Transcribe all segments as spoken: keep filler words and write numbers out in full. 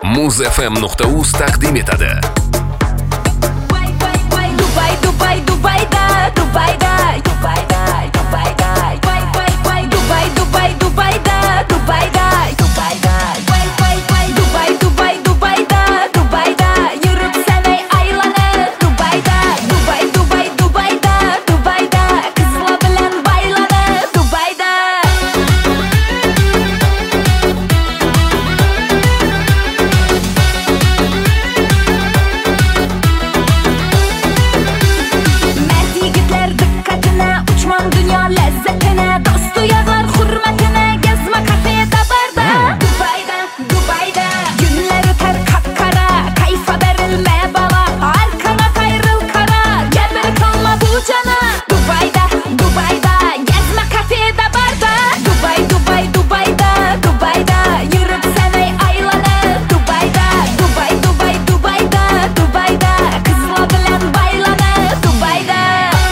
muz f m nuqta uz taqdim etadi. Dubay, Dubay, Dubayda, Dubayda, Dubayda, Dubayda. Dubay, Dubay, Dubayda, Dubayda, Dubayda. Dubay, Dubay, Dubayda, Dubayda. Yürüp seni aylanıp Dubayda. Dubay, Dubay, Dubayda, Dubayda. Kızla bilen baylanıp Dubayda. Mert yigitler dikkatine, uçman dünya lezzetine, dostu yazar hürmetine, gezme kafede barda. Dubayda, Dubayda, günler öter kapkara, kayfa verilme bala, arkana kayrıl kara, cebir kalma bu cana. Dubayda, Dubayda, gezme kafede barda. Dubay, Dubay, Dubayda, Dubayda, yürüp seni aylanıp Dubayda. Dubay, Dubay, Dubayda, Dubayda, kızla bilen baylanıp Dubayda.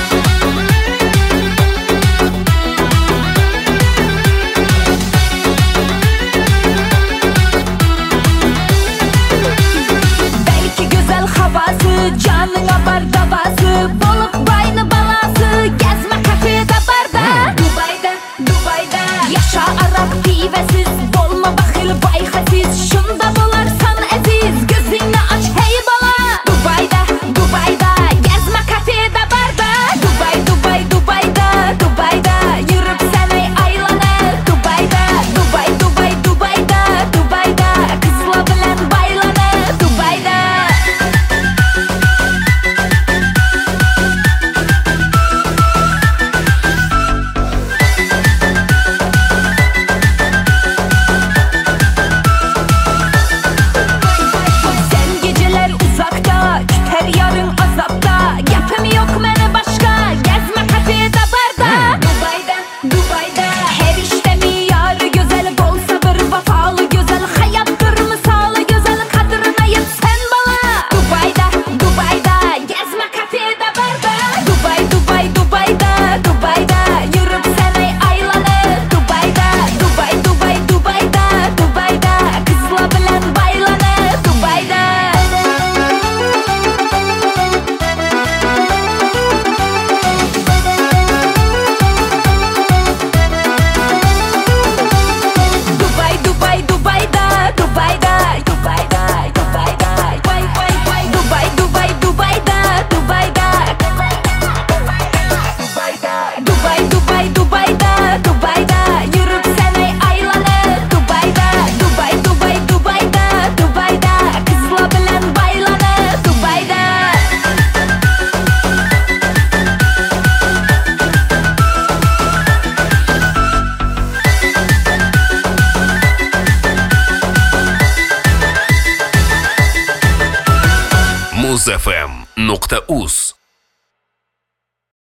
Belki güzel havası, canına var davası, bolup bayını balası, gezme kafede barda. Dubayda, Dubayda, yaşa Arap pivesiz, bolma bakil vay hasiz, şunda bularsan eziz, gözünü aç hey bala. Dubayda, Dubayda, gezme kafede barda. Dubay, Dubay, Dubayda, Dubayda, yürüp seni aylanıp Dubayda. Dubay, Dubay, Dubayda, Dubayda, kızla bilen baylanıp Dubayda. Sen geceler uzakta, tüter yarın azapta, yapım yok mene başka, gezme kafede barda. Dubayda, Dubayda, her işte miyarı güzel, bol sabır vefalı güzel, hayattır misalı güzel, kadrına yet sen bala. Dubayda, Dubayda, gezme kafede barda. Dubay, Dubay, Dubayda, Dubayda, yürüp seni aylanıp Dubayda. Dubay, Dubay, Dubayda, Dubayda, kızla bilen baylanıp Dubayda. Dubay, Dubay, Dubayda, Dubayda, Dubayda, Dubayda. Dubay, Dubay, Dubayda, Dubayda. Dubay, Dubay, Dubayda, Dubayda, yürüp seni aylanıp Dubayda. Dubay, Dubay, Dubayda, Dubayda, kızla bilen baylanıp Dubayda. muz f m nuqta uz